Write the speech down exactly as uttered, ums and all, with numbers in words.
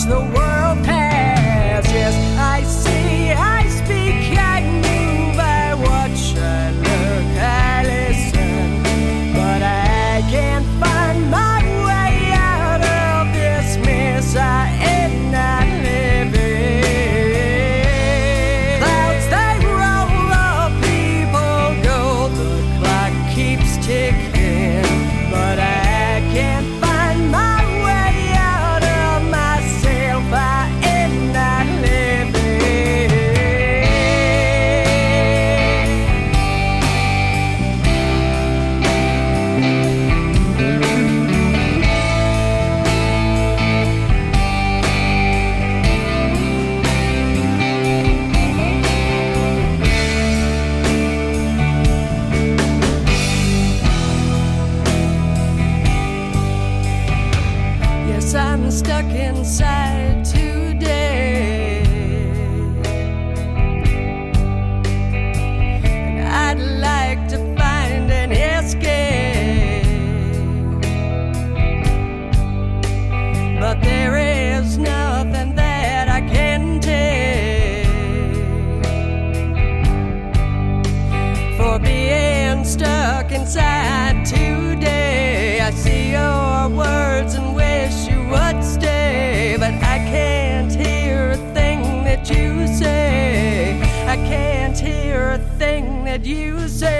the world pass. Yes, I see, I speak, I move, I watch, I look, I listen, but I can't find my way out of this mess. I am not living. Clouds they roll up, people go, the clock keeps ticking, but I can't find my way out of myself. I am not living. Yes, I'm stuck inside today, and I'd like to find an escape, but there is nothing that I can take for being stuck inside today. I see your words and wish you would stay, but I can't hear a thing that you say. I can't hear a thing that you say.